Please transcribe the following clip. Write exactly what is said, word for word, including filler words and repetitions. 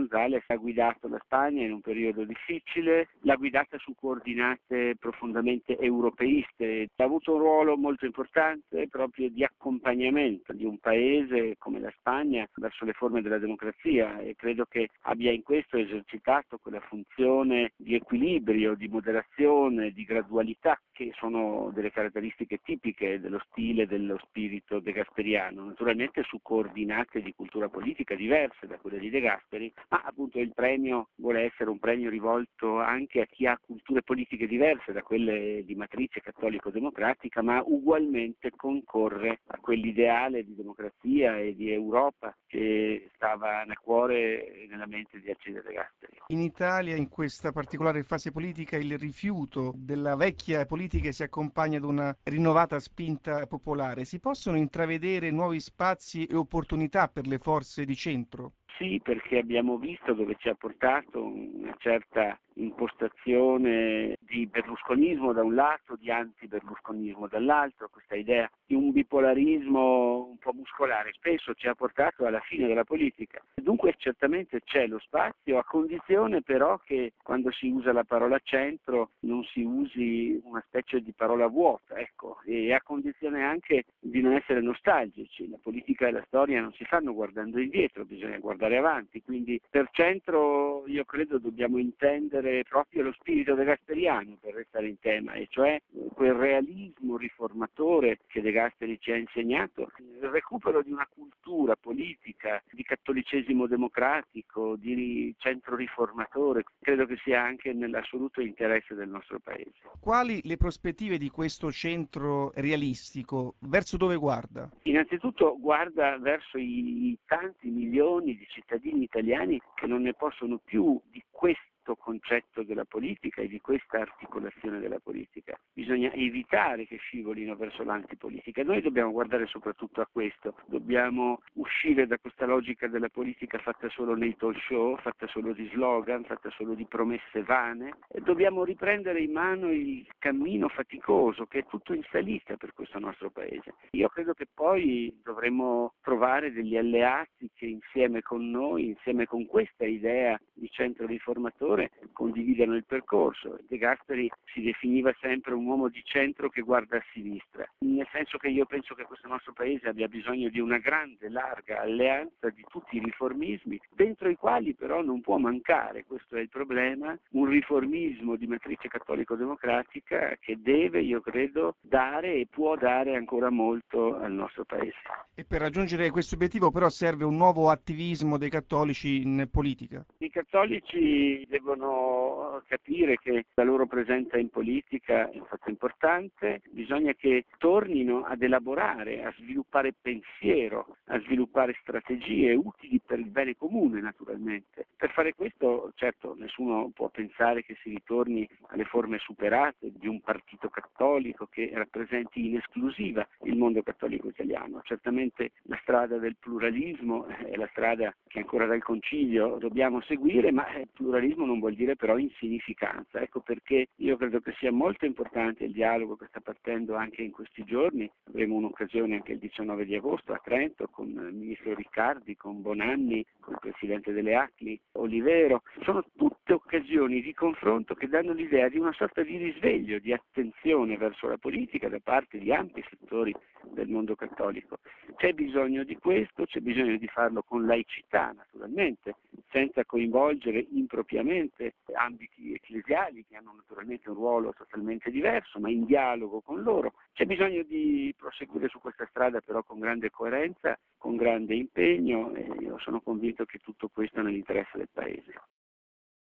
González ha guidato la Spagna in un periodo difficile, l'ha guidata su coordinate profondamente europeiste, ha avuto un ruolo molto importante proprio di accompagnamento di un paese come la Spagna verso le forme della democrazia, e credo che abbia in questo esercitato quella funzione di equilibrio, di moderazione, di gradualità, che sono delle caratteristiche tipiche dello stile, dello spirito degasperiano, naturalmente su coordinate di cultura politica diverse da quelle di De Gasperi, ma appunto il premio vuole essere un premio rivolto anche a chi ha culture politiche diverse da quelle di matrice cattolico-democratica, ma ugualmente concorre a quell'ideale di democrazia e di Europa che stava nel cuore e nella mente di Alcide De Gasperi. In Italia, in questa particolare fase politica, il rifiuto della vecchia politica si accompagna ad una rinnovata spinta popolare. Si possono intravedere nuovi spazi e opportunità per le forze di centro? Sì, perché abbiamo visto dove ci ha portato una certa impostazione di berlusconismo da un lato, di anti-berlusconismo dall'altro, questa idea di un bipolarismo un po' muscolare, spesso ci ha portato alla fine della politica. Dunque certamente c'è lo spazio, a condizione però che quando si usa la parola centro non si usi una specie di parola vuota, ecco, e a condizione anche di non essere nostalgici. La politica e la storia non si fanno guardando indietro, bisogna guardare avanti, quindi per centro io credo dobbiamo intendere proprio lo spirito degasperiano, per restare in tema, e cioè quel realismo riformatore che De Gasperi ci ha insegnato, il recupero di una cultura politica, di cattolicesimo democratico, di centro riformatore, credo che sia anche nell'assoluto interesse del nostro Paese. Quali le prospettive di questo centro realistico? Verso dove guarda? Innanzitutto guarda verso i tanti milioni di cittadini italiani che non ne possono più di questo concetto della politica e di questa articolazione della politica. Bisogna evitare che scivolino verso l'antipolitica. Noi dobbiamo guardare soprattutto a questo, dobbiamo uscire da questa logica della politica fatta solo nei talk show, fatta solo di slogan, fatta solo di promesse vane, e dobbiamo riprendere in mano il cammino faticoso che è tutto in salita per questo nostro Paese. Io credo che poi dovremmo trovare degli alleati che insieme con noi, insieme con questa idea di centro riformatore, condividano il percorso. De Gasperi si definiva sempre un uomo di centro che guarda a sinistra, nel senso che io penso che questo nostro Paese abbia bisogno di una grande, larga alleanza di tutti i riformismi, dentro i quali però non può mancare, questo è il problema, un riformismo di matrice cattolico-democratica che deve, io credo, dare e può dare ancora molto al nostro Paese. E per raggiungere questo obiettivo però serve un nuovo attivismo dei cattolici in politica. I cattolici devono capire che la loro presenza in politica è un fatto importante, bisogna che tornino ad elaborare, a sviluppare pensiero, a sviluppare strategie utili per il bene comune naturalmente. Per fare questo, certo, nessuno può pensare che si ritorni alle forme superate di un partito cattolico che rappresenti in esclusiva il mondo cattolico italiano. Certamente la strada del pluralismo è la strada che ancora dal Concilio dobbiamo seguire, ma il pluralismo non vuol dire però insignificanza. Ecco perché io credo che sia molto importante il dialogo che sta partendo anche in questi giorni. Avremo un'occasione anche il diciannove di agosto a Trento con il ministro Riccardi, con Bonanni, con il presidente delle A C L I, Olivero. Sono tutte occasioni di confronto che danno l'idea di una sorta di risveglio, di attenzione verso la politica da parte di ampi settori del mondo cattolico. C'è bisogno di questo, c'è bisogno di farlo con laicità naturalmente, senza coinvolgere impropriamente ambiti ecclesiali che hanno naturalmente un ruolo totalmente diverso, ma in dialogo con loro. C'è bisogno di proseguire su questa strada però con grande coerenza, con grande impegno, e io sono convinto che tutto questo è nell'interesse del Paese.